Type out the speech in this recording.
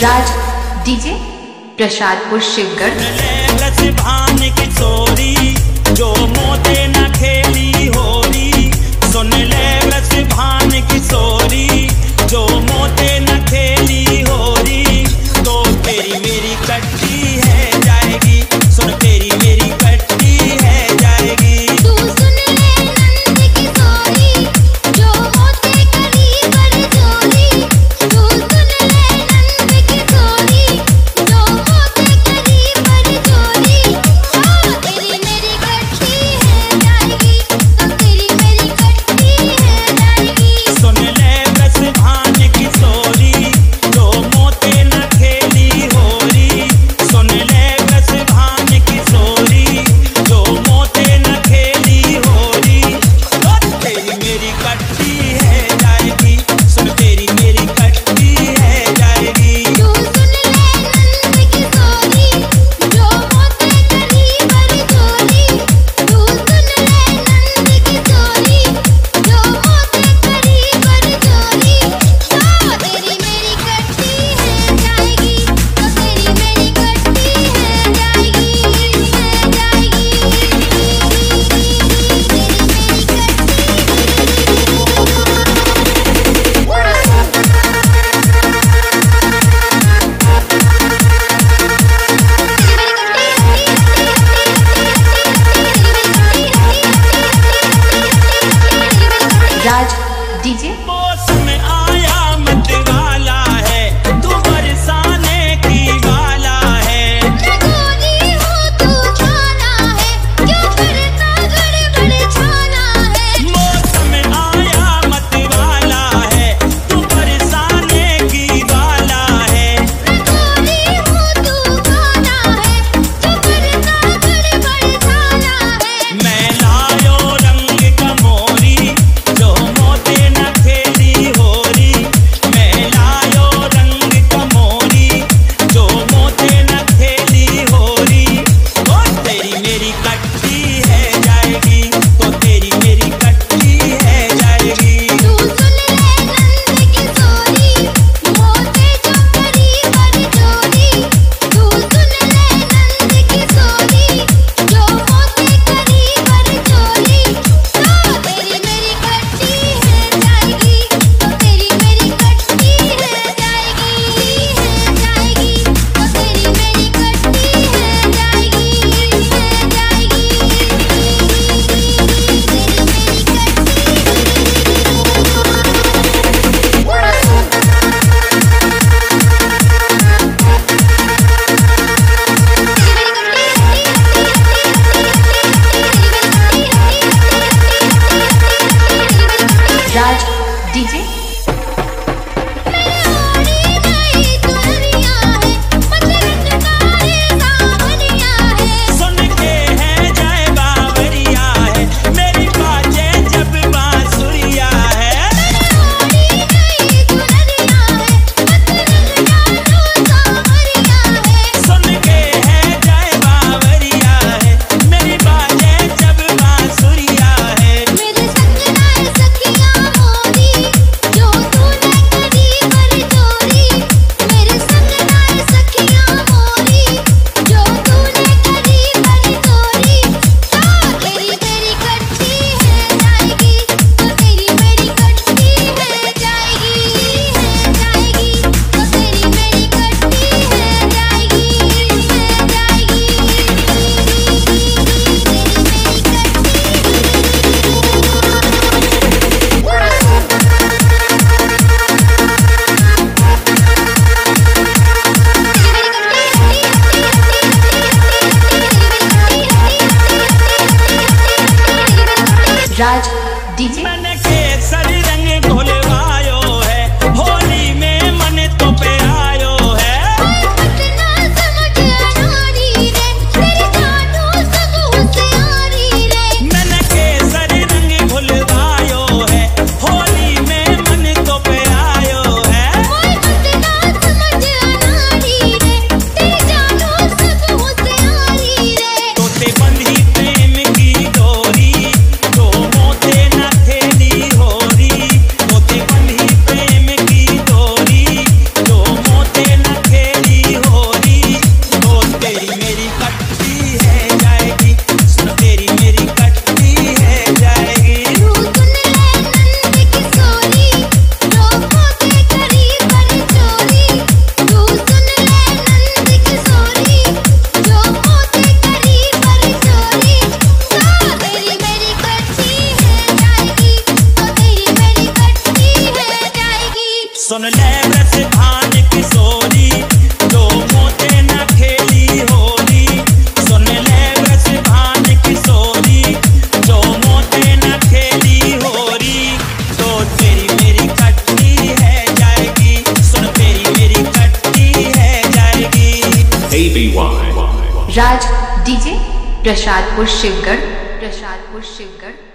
राज DJ Prasadpur Shivgarh. भान की चोरी जो मोते न खेली होरी, सुन ले रस भान की चोरी जो मोते न खेली होरी, तो तेरी मेरी कट्टी है जाएगी, सुन तेरी मेरी कट्टी है जाएगी। तू सुन ले नंद की चोरी जो मोते करी पर चोरी, तू सुन ले नंद की चोरी जो मोते करी पर चोरी, तो तेरी मेरी कट्टी है जाएगी, तो तेरी मेरी कट्टी है जाएगी। सुन ले रस भान की चोरी जो मोते न खेली होरी, सुन ले रस भान की चोरी जो मोते न खेली होरी, तो तेरी मेरी कट्टी है जाएगी, सुन तेरी मेरी कट्टी है जाएगी। तू सुन ले नंद की चोरी जो मोते करी पर चोरी, तू सुन ले नंद की चोरी जो मोते करी पर चोरी, तो तेरी मेरी कट्टी है जाएगी, तो तेरी मेरी कट्टी है जाएगी, है जाएगी। राज डीजे मौसम आया मत वाला है, तू बरसाने की वाला है। मैं गोली हूँ तू खाना है, क्यों करता गड़बड़ छाना है। मौसम आया मत वाला है, तू बरसाने की वाला है। मैं गोली हूँ तू खाना है, क्यों करता गड़बड़ छाना है। मैं लायो रंग का मोरी जो मोते न खेली होरी, मैं लायो रंग का मोरी जो मोते न खेली होरी, तो तेरी मेरी कट्टी है जाएगी, तो तेरी मेरी कट्टी है जाएगी। तू सुन ले नंद की चोरी मोते जो करी पर चोरी, तू सुन ले नंद की चोरी जो मोते करी पर चोरी, तो तेरी मेरी कट्टी है जाएगी, तो तेरी मेरी कट्टी है जाएगी, है जाएगी, तो तेरी मेरी कट्टी है जाएगी, है जाएगी। राज डीजे सुन के है जय बावरिया है, मेरी बाजे जब बांसुरिया है। सुन के है जय बावरिया है, मेरी बाजे जब बांसुरिया है। मेरे संग नाय सखियां मोरी जो तूने करी पर चोरी, मेरे संग नाय सखियां मोरी जो तूने करी पर चोरी, तो तेरी मेरी कट्टी है जाएगी, तो तेरी मेरी कट्टी है जाएगी, है जाएगी, तो तेरी मेरी कट्टी है जाएगी, है जाएगी। राज डीजे मैंने केसर रंग घोलवायो है, होली में मन तो पे आयो है। पटना समझ अनारी रे, तेरी जानो सब होशियारी रे। मैंने केसर रंग घोलवायो है, होली में मन तो पे आयो है। पटना समझ अनारी रे, तेरी जानो सब होशियारी रे। तोते बंधी प्रेम की डोरी जो मोते ABY. राज डीजे प्रसादपुर शिवगढ़।